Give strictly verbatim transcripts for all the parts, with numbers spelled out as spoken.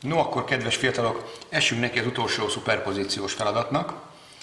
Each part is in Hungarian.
No, akkor kedves fiatalok, essünk neki az utolsó szuperpozíciós feladatnak.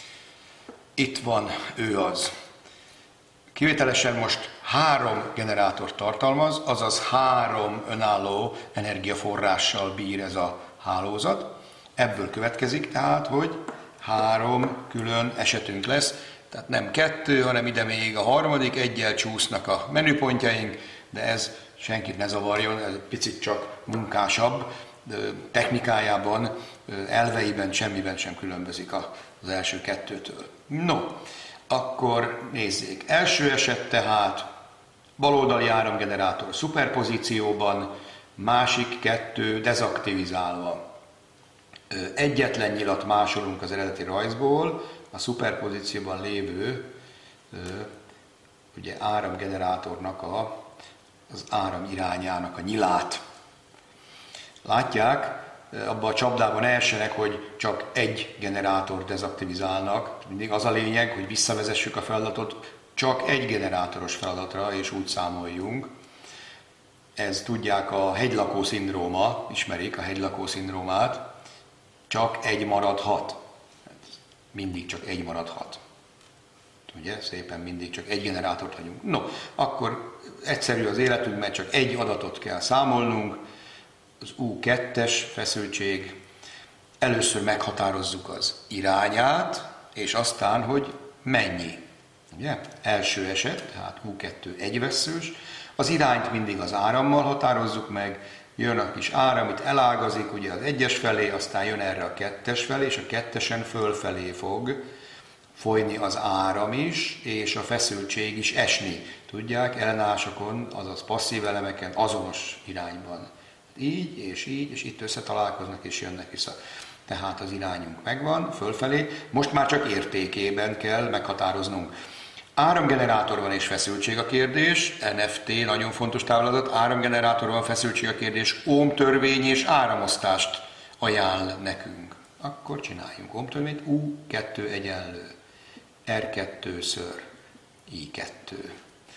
Itt van ő az. Kivételesen most három generátort tartalmaz, azaz három önálló energiaforrással bír ez a hálózat. Ebből következik tehát, hogy három külön esetünk lesz, tehát nem kettő, hanem ide még a harmadik, egyel csúsznak a menüpontjaink, de ez senkit ne zavarjon, ez picit csak munkásabb, technikájában, elveiben semmiben sem különbözik az első kettőtől. No, akkor nézzék. Első eset tehát baloldali áramgenerátor szuperpozícióban, másik kettő dezaktivizálva. Egyetlen nyilat másolunk az eredeti rajzból, a szuperpozícióban lévő ugye, áramgenerátornak a, az áram irányának a nyilát. Látják, abban a csapdában elsőnek, hogy csak egy generátort dezaktivizálnak. Mindig az a lényeg, hogy visszavezessük a feladatot csak egy generátoros feladatra, és úgy számoljunk. Ez tudják a hegylakó szindróma, ismerik a hegylakó szindrómát, csak egy maradhat. Mindig csak egy maradhat. Ugye? Szépen mindig csak egy generátort hagyunk. No, akkor egyszerű az életünk, mert csak egy adatot kell számolnunk, az U kettes feszültség, először meghatározzuk az irányát, és aztán, hogy mennyi. Ugye? Első eset, tehát U kettő egyvesszős, az irányt mindig az árammal határozzuk meg, jön a kis áram, itt elágazik ugye az egyes felé, aztán jön erre a kettes felé, és a kettesen fölfelé fog folyni az áram is, és a feszültség is esni. Tudják, ellenásokon, azaz passzív elemeken azonos irányban. Így és így, és itt összetalálkoznak és jönnek vissza. Tehát az irányunk megvan, fölfelé, most már csak értékében kell meghatároznunk. Áramgenerátor van és feszültség a kérdés, en ef té nagyon fontos táblázat, áramgenerátor van, feszültség a kérdés, Ohm-törvény és áramosztást ajánl nekünk. Akkor csináljunk Ohm-törvényt, U kettő egyenlő, er kettő ször I kettő.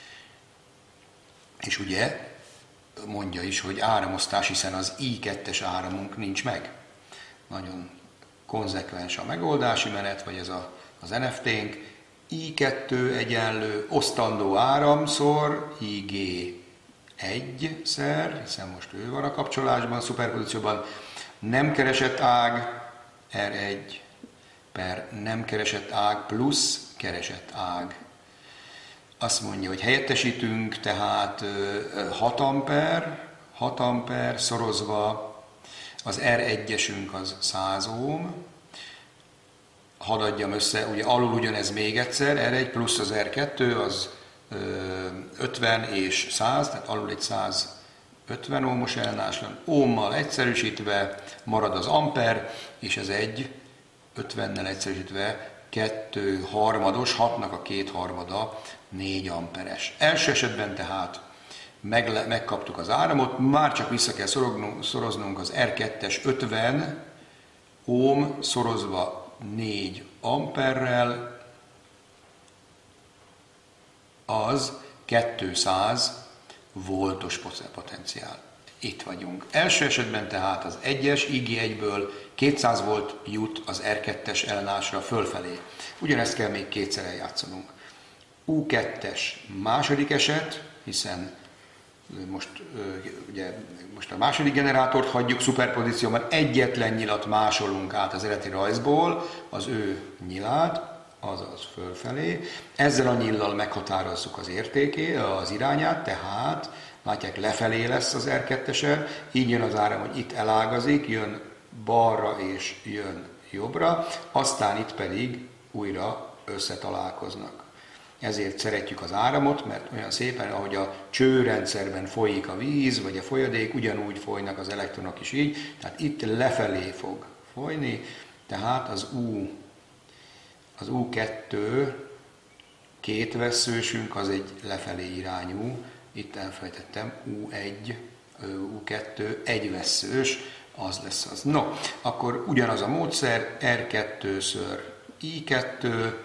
És ugye mondja is, hogy áramosztás, hiszen az I kettes áramunk nincs meg. Nagyon konzekvens a megoldási menet, vagy ez a, az en ef té-nk. I kettő egyenlő osztandó áramszor I G egyszer, hiszen most ő van a kapcsolásban, szuperpozícióban, nem keresett ág er egy per nem keresett ág plusz keresett ág. Azt mondja, hogy helyettesítünk, tehát hat amper, hat amper szorozva az er egyesünk az száz ohm. Hadd adjam össze, ugye alul ugyanez még egyszer, er egy plusz az er kettő az ötven és száz, tehát alul egy száz ötven ohmos ellenállás, ohmmal egyszerűsítve marad az amper, és ez egy ötvennel egyszerűsítve kettő harmados, hatnak a két harmada, négy amperes. Első esetben tehát meg, megkaptuk az áramot, már csak vissza kell szoroznunk, szoroznunk az er kettes ötven ohm szorozva négy amperrel, az kétszáz voltos potenciál. Itt vagyunk. Első esetben tehát az egyes I G egyből kétszáz volt jut az er kettes ellenállásra fölfelé. Ugyanezt kell még kétszer eljátszanunk. U kettes második eset, hiszen most, ugye, most a második generátort hagyjuk szuperpozícióban, egyetlen nyilat másolunk át az eredeti rajzból, az ő nyilát, azaz fölfelé. Ezzel a nyillal meghatározzuk az értéké, az irányát, tehát látják, lefelé lesz az er kettesen, így jön az áram, hogy itt elágazik, jön balra és jön jobbra, aztán itt pedig újra összetalálkoznak. Ezért szeretjük az áramot, mert olyan szépen, ahogy a csőrendszerben folyik a víz, vagy a folyadék, ugyanúgy folynak az elektronok is így, tehát itt lefelé fog folyni, tehát az U, az U kettő két vesszősünk, az egy lefelé irányú, itt elfelejtettem, U egy, U kettő egy vesszős, az lesz az. No, akkor ugyanaz a módszer, er kettő ször I kettő,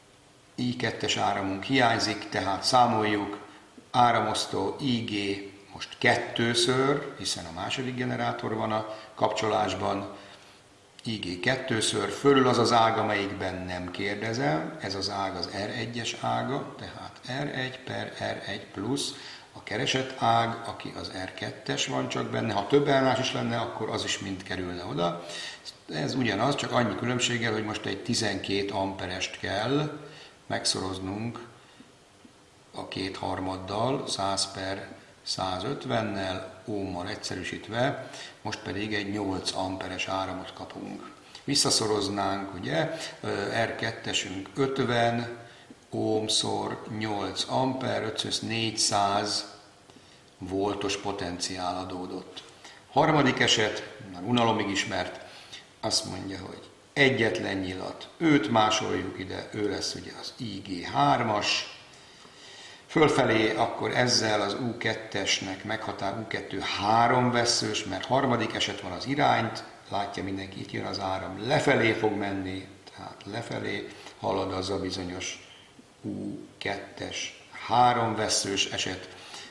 I kettes áramunk hiányzik, tehát számoljuk, áramosztó I G most kettőször, hiszen a második generátor van a kapcsolásban, I G kettőször, fölül az az ág, amelyikben nem kérdezem, ez az ág az R egyes ága, tehát R egy per R egy plusz a keresett ág, aki az R kettes van csak benne, ha több állás is lenne, akkor az is mind kerülne oda. Ez ugyanaz, csak annyi különbséggel, hogy most egy tizenkét amperest kell megszoroznunk a két harmaddal, száz per százötvennel, ohmmal egyszerűsítve, most pedig egy nyolc amperes áramot kapunk. Visszaszoroznánk, ugye, R kettesünk ötven, ohmszor nyolc amper, ötször négyszáz voltos potenciál adódott. Harmadik eset, már unalomig ismert, azt mondja, hogy egyetlen nyilat, őt másoljuk ide, ő lesz ugye az I G hármas, fölfelé akkor ezzel az U kettesnek meghatár U kettő három vesszős, mert harmadik eset van az irányt, látja mindenki, itt jön az áram, lefelé fog menni, tehát lefelé halad az a bizonyos U kettes három vesszős eset,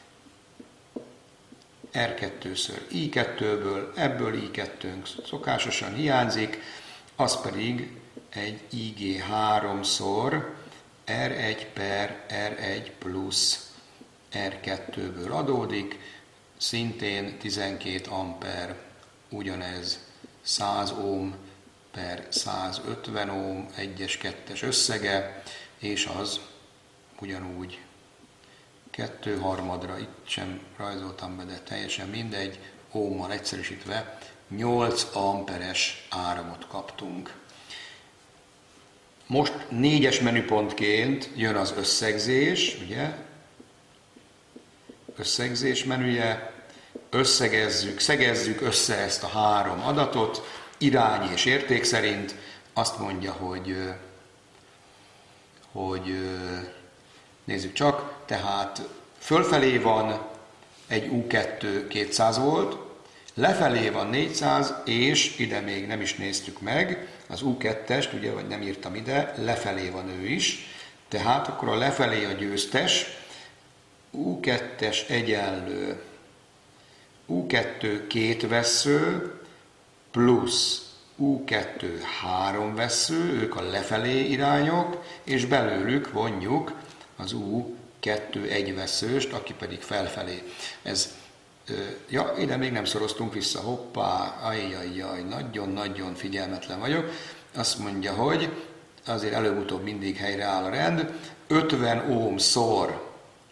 R kettőször I kettőből, ebből I kettőnk szokásosan hiányzik, az pedig egy I G háromszor R egy per R egy plusz R kettőből adódik, szintén tizenkét amper, ugyanez száz ohm per százötven ohm, egyes, kettes összege, és az ugyanúgy kettő harmadra, itt sem rajzoltam be, de teljesen mindegy, ohmmal egyszerűsítve nyolc amperes áramot kaptunk. Most négyes menüpontként jön az összegzés, ugye? Összegzés menüje, összegezzük, szegezzük össze ezt a három adatot, irány és érték szerint, azt mondja, hogy, hogy nézzük csak, tehát fölfelé van egy U kettő kétszáz volt, lefelé van négyszáz, és ide még nem is néztük meg, az U kettest, ugye, vagy nem írtam ide, lefelé van ő is, tehát akkor a lefelé a győztes, U kettes egyenlő, U kettő két vessző, plusz U kettő három vessző, ők a lefelé irányok, és belőlük vonjuk az U kettő egy vesszőst, aki pedig felfelé. Ez, ja, ide még nem szoroztunk vissza, hoppá, ajjajjaj, nagyon-nagyon figyelmetlen vagyok. Azt mondja, hogy azért előbb-utóbb mindig helyreáll a rend, ötven ohm szor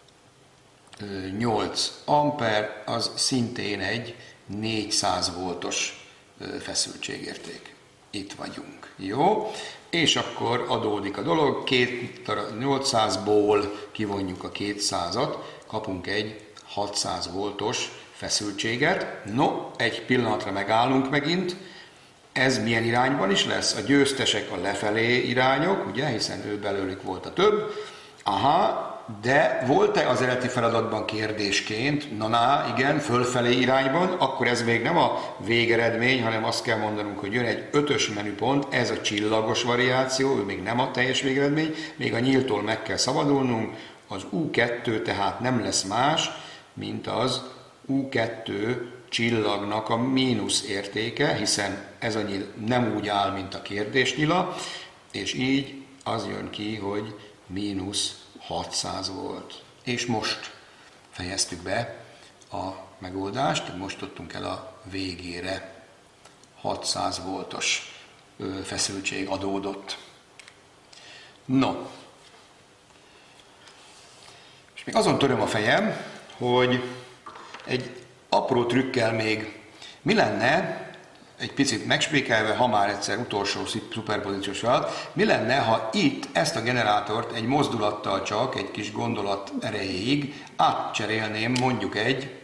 nyolc amper, az szintén egy négyszáz voltos feszültségérték. Itt vagyunk. Jó? És akkor adódik a dolog, nyolcszázból kivonjuk a kétszázat, kapunk egy hatszáz voltos feszültséget. No, egy pillanatra megállunk megint. Ez milyen irányban is lesz? A győztesek a lefelé irányok, ugye, hiszen ő belőlük volt a több. Aha, de volt-e az eredeti feladatban kérdésként, na, na igen, fölfelé irányban, akkor ez még nem a végeredmény, hanem azt kell mondanunk, hogy jön egy ötös menüpont, ez a csillagos variáció, ő még nem a teljes végeredmény, még a nyíltól meg kell szabadulnunk, az U kettő tehát nem lesz más, mint az U kettő csillagnak a mínusz értéke, hiszen ez a nyíl nem úgy áll, mint a kérdésnyila, és így az jön ki, hogy mínusz hatszáz volt. És most fejeztük be a megoldást, most tudtunk el a végére. hatszáz voltos feszültség adódott. No, és még azon töröm a fejem, hogy egy apró trükkel még mi lenne, egy picit megspékelve, ha már egyszer utolsó szuperpozíciós feladat, mi lenne, ha itt ezt a generátort egy mozdulattal csak, egy kis gondolat erejéig átcserélném mondjuk egy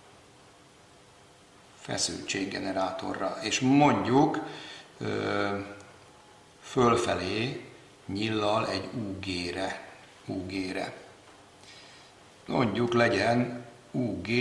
feszültséggenerátorra, és mondjuk ö, fölfelé nyillal egy U G-re. U G-re. Mondjuk legyen U G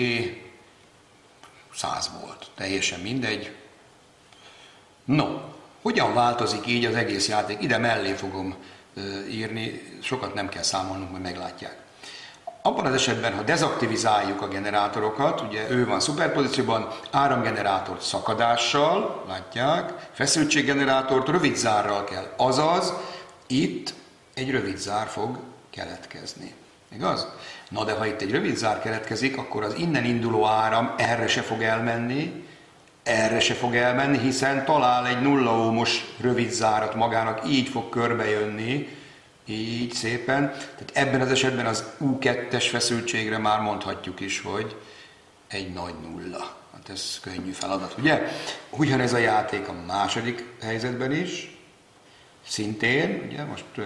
száz volt, teljesen mindegy. No, hogyan változik így az egész játék? Ide mellé fogom írni, sokat nem kell számolnunk, majd meglátják. abban az esetben, ha dezaktivizáljuk a generátorokat, ugye ő van szuperpozícióban, áramgenerátort szakadással, látják, feszültséggenerátort rövid zárral kell. Azaz, itt egy rövid zár fog keletkezni. Igaz? Na de ha itt egy rövid zár keletkezik, akkor az innen induló áram erre se fog elmenni, erre se fog elmenni, hiszen talál egy nulla ohmos rövid zárat magának, így fog körbejönni, így szépen. Tehát ebben az esetben az U kettes feszültségre már mondhatjuk is, hogy egy nagy nulla. Hát ez könnyű feladat, ugye? Ugyanez a játék a második helyzetben is, szintén, ugye, most uh,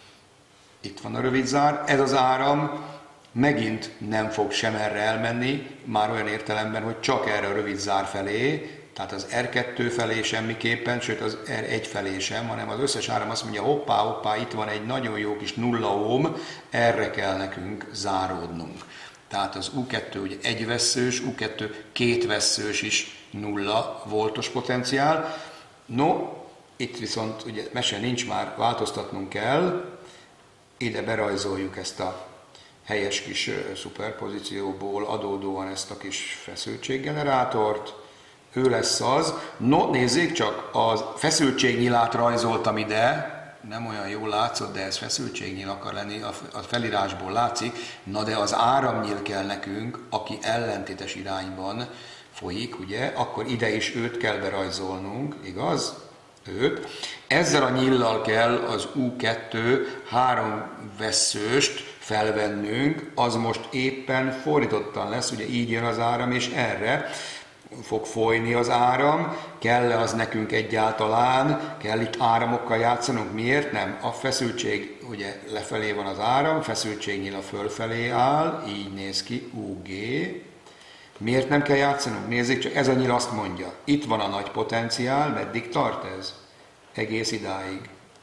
itt van a rövid zár, ez az áram megint nem fog sem erre elmenni, már olyan értelemben, hogy csak erre a rövid zár felé, tehát az er kettő felé semmiképpen, sőt az er egy felé sem, hanem az összes áram azt mondja, hoppá, hoppá, itt van egy nagyon jó kis nulla ohm, erre kell nekünk záródnunk. Tehát az U kettő ugye egy vesszős, U kettő két vesszős is nulla voltos potenciál. No, itt viszont ugye mese nincs már, változtatnunk kell, ide berajzoljuk ezt a helyes kis szuperpozícióból adódóan ezt a kis feszültséggenerátort, ő lesz az. No, nézzék csak, a feszültségnyilát rajzoltam ide, nem olyan jól látszott, de ez feszültségnyíl akar lenni, a felírásból látszik, na de az áramnyíl kell nekünk, aki ellentétes irányban folyik, ugye, akkor ide is őt kell berajzolnunk, igaz? Őt. Ezzel a nyillal kell az U kettő három vesszőst felvennünk, az most éppen fordítottan lesz, ugye így jön az áram, és erre fog folyni az áram, kell-e az nekünk egyáltalán, kell itt áramokkal játszanunk, miért nem? A feszültség, ugye lefelé van az áram, feszültségnyila fölfelé áll, így néz ki, U G. Miért nem kell játszanunk? Nézzék, csak ez a nyíl azt mondja, itt van a nagy potenciál, meddig tart ez? Egész idáig.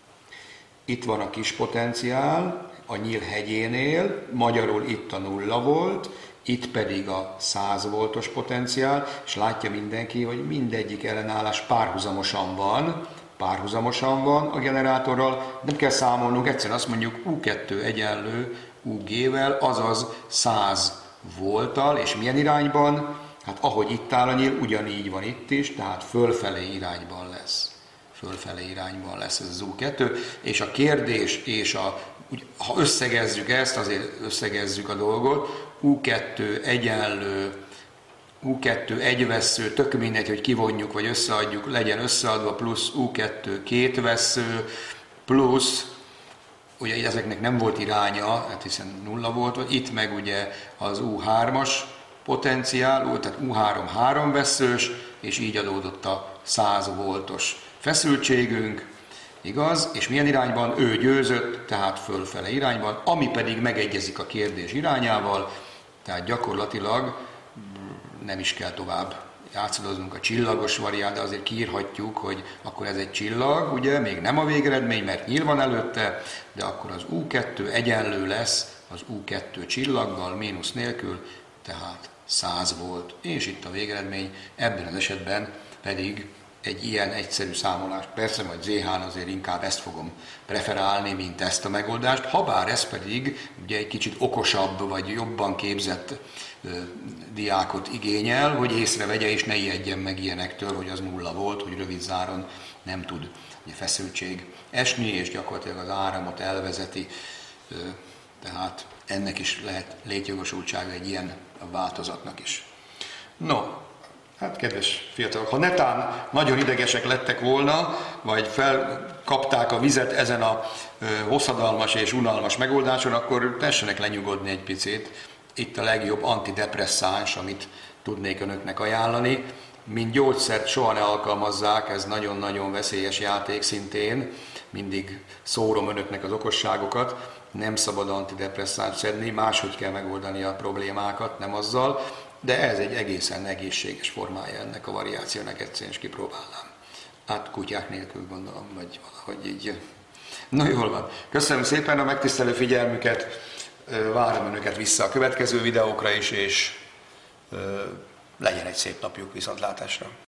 Itt van a kis potenciál, a nyíl hegyénél, magyarul itt a nulla volt, itt pedig a száz voltos potenciál, és látja mindenki, hogy mindegyik ellenállás párhuzamosan van, párhuzamosan van a generátorral, nem kell számolnunk, egyszerűen azt mondjuk U kettő egyenlő U G-vel, azaz száz volttal, és milyen irányban? Hát ahogy itt áll a nyíl, ugyanígy van itt is, tehát fölfelé irányban lesz. Fölfelé irányban lesz ez az U kettő, és a kérdés, és a, úgy, ha összegezzük ezt, azért összegezzük a dolgot, U kettő egyenlő, U kettő egy vessző, tök mindegy, hogy kivonjuk, vagy összeadjuk, legyen összeadva, plusz U kettő két vessző, plusz, ugye ezeknek nem volt iránya, hát hiszen nulla volt, itt meg ugye az U hármas potenciál, tehát U három három vesszős, és így adódott a száz voltos feszültségünk, igaz? És milyen irányban? Ő győzött, tehát fölfele irányban, ami pedig megegyezik a kérdés irányával, tehát gyakorlatilag nem is kell tovább játszadoznunk a csillagos variált, de azért kiírhatjuk, hogy akkor ez egy csillag, ugye, még nem a végeredmény, mert nyíl van előtte, de akkor az U kettő egyenlő lesz az U kettő csillaggal, mínusz nélkül, tehát száz volt. És itt a végeredmény, ebben az esetben pedig egy ilyen egyszerű számolás. Persze majd zé hán azért inkább ezt fogom preferálni, mint ezt a megoldást, habár ez pedig ugye egy kicsit okosabb, vagy jobban képzett ö, diákot igényel, hogy észrevegye és ne ijedjen meg ilyenektől, hogy az nulla volt, hogy rövid záron nem tud ugye, feszültség esni, és gyakorlatilag az áramot elvezeti, ö, tehát ennek is lehet létjogosultsága egy ilyen változatnak is. No, hát kedves fiatalok, ha netán nagyon idegesek lettek volna, vagy felkapták a vizet ezen a hosszadalmas és unalmas megoldáson, akkor tessenek lenyugodni egy picit. Itt a legjobb antidepresszáns, amit tudnék önöknek ajánlani. Mint gyógyszert soha ne alkalmazzák, ez nagyon-nagyon veszélyes játék szintén. Mindig szórom önöknek az okosságokat. Nem szabad antidepresszánt szedni, máshogy kell megoldani a problémákat, nem azzal. De ez egy egészen egészséges formája ennek a variációnak, egyszerűen is kipróbálnám. Hát kutyák nélkül gondolom, vagy valahogy így. Na jól van. Köszönöm szépen a megtisztelő figyelmüket, várom önöket vissza a következő videókra is, és legyen egy szép napjuk, viszontlátásra.